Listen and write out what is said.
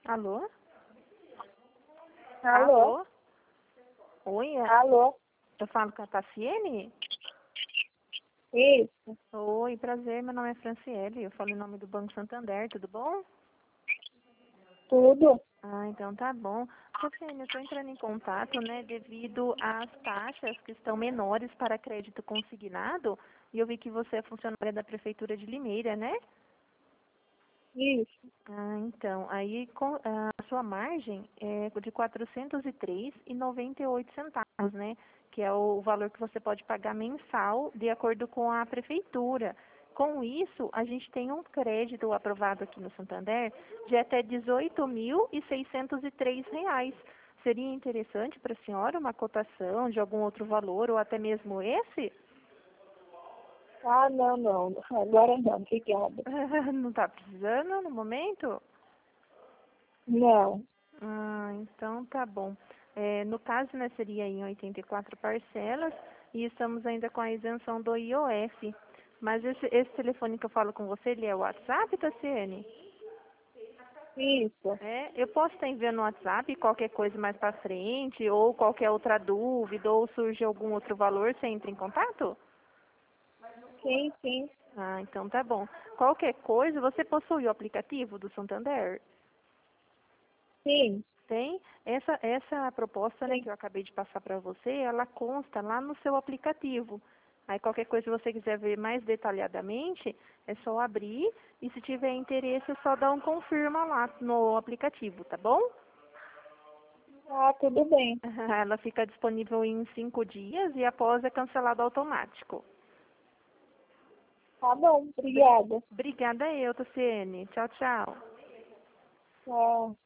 Alô? Alô? Oi, Alô? eu falo com a Tassiene? Isso, Oi, prazer, meu nome é Franciele, eu falo em nome do Banco Santander, tudo bom? tudo? Ah, então tá bom. Tassiene, eu estou entrando em contato, né, devido às taxas que estão menores para crédito consignado, e eu vi que você é funcionária da Prefeitura de Limeira, né? Isso. Ah, então, aí a sua margem é de R$ 403,98, né? Que é o valor que você pode pagar mensal de acordo com a prefeitura. Com isso, a gente tem um crédito aprovado aqui no Santander de até R$ 18.603. Seria interessante para a senhora uma cotação de algum outro valor ou até mesmo esse? Ah, não. Agora não, obrigada. Não está precisando no momento? Não. Ah, então tá bom. No caso, né, seria em 84 parcelas e estamos ainda com a isenção do IOF. Mas esse telefone que eu falo com você, ele é o WhatsApp, Tassiane? Isso. Eu posso estar enviando no WhatsApp qualquer coisa mais pra frente, ou qualquer outra dúvida, ou surge algum outro valor, você entra em contato? Sim. Ah, então tá bom. Qualquer coisa, você possui o aplicativo do Santander? Sim. Tem essa proposta, né, Sim. que eu acabei de passar para você, ela consta lá no seu aplicativo. Aí qualquer coisa que você quiser ver mais detalhadamente, é só abrir e se tiver interesse é só dar um confirma lá no aplicativo, tá bom? Ah, tudo bem. Ela fica disponível em 5 dias e após é cancelado automático. Tá bom, obrigada. Obrigada eu, Tassiene. Tchau, tchau. Tchau.